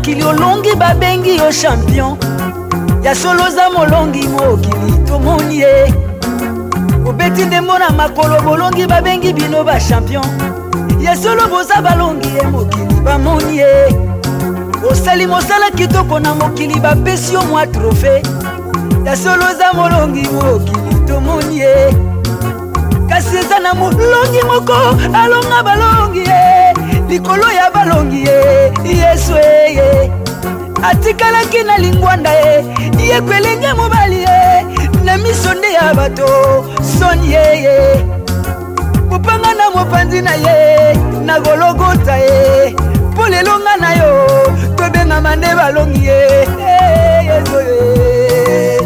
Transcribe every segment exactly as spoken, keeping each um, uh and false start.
mokili olongi babengi yo champion ya soloza molongi mokili tomoni ye obeti ndembo na makolo bolongi babengi bino ba champion ya solo boza balongi ye mokili bamoni ye osali mosala kitoko na mokili bapesi yo mwa trofe ya soloza molongi mokili tomoni ye kasi eza na molongi moko alonga balongi ye likolo ya balongi ye yesu ye atikalaki na lingwanda ye ye kwelenge mobali ye na miso nde ya bato soni ye mopanga na mopanzi na ye na gologota ye mpo lelo nga na yo tobengama nde balongi ye yesu ye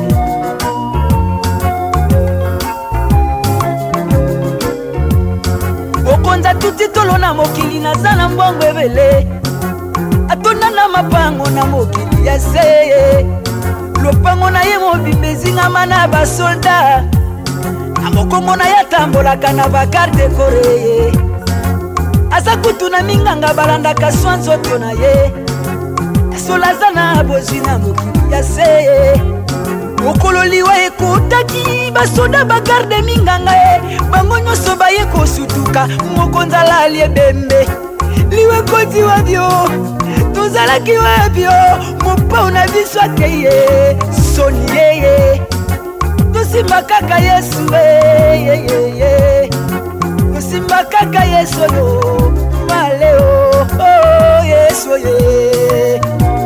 okonza tuti tolo na mokili naza na mbongo ebele atonda na mapango na mokili ya seye lopango na ye mobimba ezingama na basolda na mokongo na ye atambolaka na bagarde koreye aza kutu na minganga balandaka swa nzoto na ye asola aza na bozwi na mokili ya seye mokolo liwa ekotaki basoda bagarde minganga ye bango nyonso baye kosutuka mokonzi alali ebembe liwa ekoti wabio tozalaki wabio mopao na biso akeye soni yeye tosimba kaka yesu eyeyeye tosimba kaka yesu oyo maleo oh, yesu ye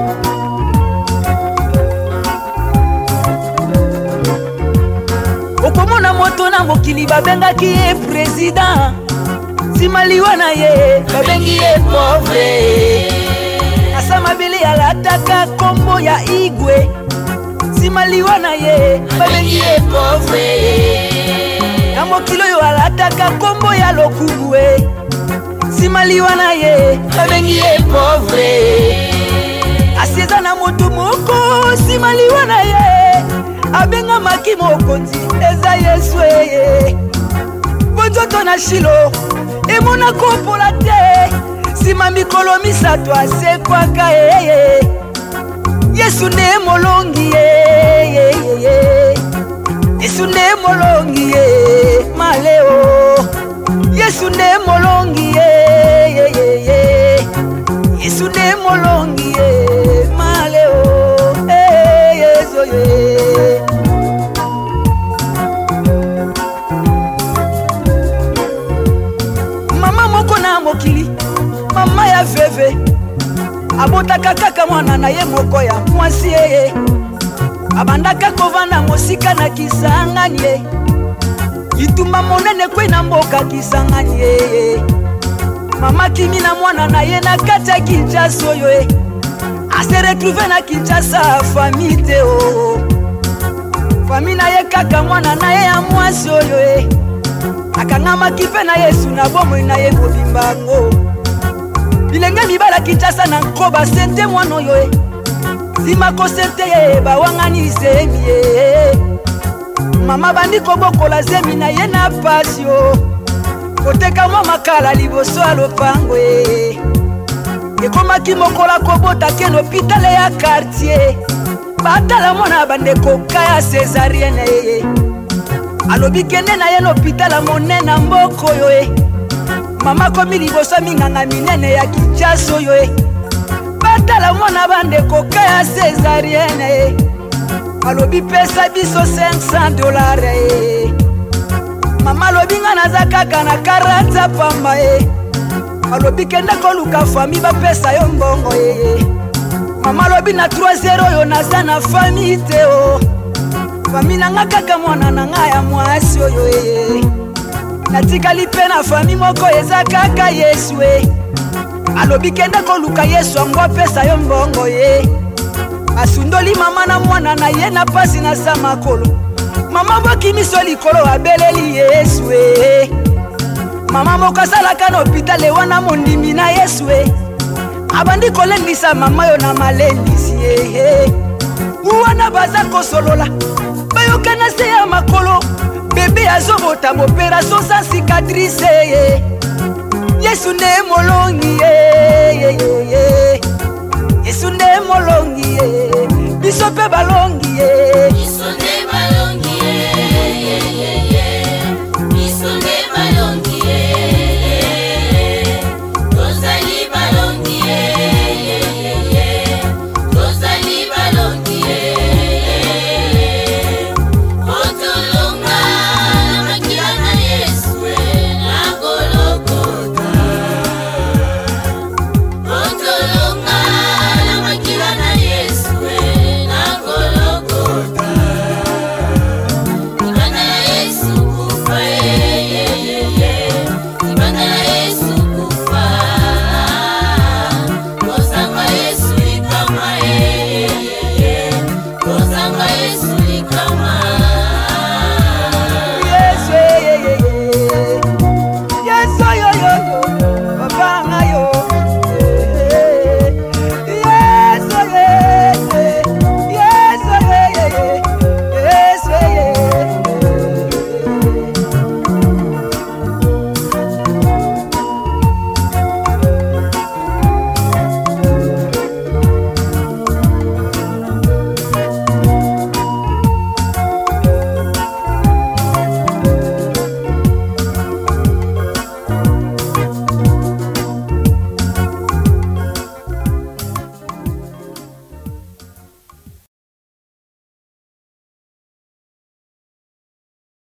okomona moto na mokili babengaki ye président nsima liwa na ye babengi ye pauvre asa mabele alataka kombo ya igwe nsima liwa na ye babengi ye pauvre na mokili oyo alataka kombo ya lokubwe nsima liwa na ye babengi ye pauvre asi eza na moto moko nsima liwa na ye abenga maki mokonzi eza yesu eye bonzoto na shilo emona kopola te nsima mikolo misato asekwaka eye yesu nde molongi ye yesu nde molongi ye maleo yesu nde molongi ye yesu nde molongi ye maleo yesu ye mokili mama ya veve abotaka kaka mwana na ye moko ya mwasi yeye abandaka kovanda mosika na kisangani ye itumba monene kwe na mboka kisangani ye mama kimi na mwana na ye na kati ya Kinshasa oyo ye ase retrouve na Kinshasa fami te o fami na ye kaka mwana na ye ya mwasi oyo ye akangamaki mpe na yesu na bomoi na ye mobimbango bilenge mibala Kinshasa na nkoba sente mwana oyo e nsima kosente ye bawangani zemi ye mama bandi kobokola zemi na ye na pasi o koteka mwa makala liboso ya lopango e ekomaki mokola kobota ke lopitale ya quartier batala mwana bandeko kaya césarienne ye alobi kende na ye lopitala monene mboko oyo e mama komi liboso minganga minene ya Kinshasa oyo e batala mwana bandeko kaya césarienne e alobi pesa biso cinq cents dollars e mama alobi nga naza kaka na quarante pamba e alobi kende koluka fami bapesa yo mbongo e mama alobi na trois zero oyo naza na fami te o fami nanga kaka mwana nanga ya mwasi oyo e natikali mpe na fami moko eza kaka yesu e alobi kende koluka yesu yango apesa yo mbongo ye asundoli mama na mwana na ye na pasi na sa makolo mama boki miso likolo abeleli yesu e mama moko asalaka na hopitale wana mondimi na yesu e abandi kolendisa mama yo na malendisi ye wana baza kosolola bayokana se ya makolo bebe azobota opération sans cicatrice ye yesu nde molongi ye Yesu nde molongi ye biso pe balongi ye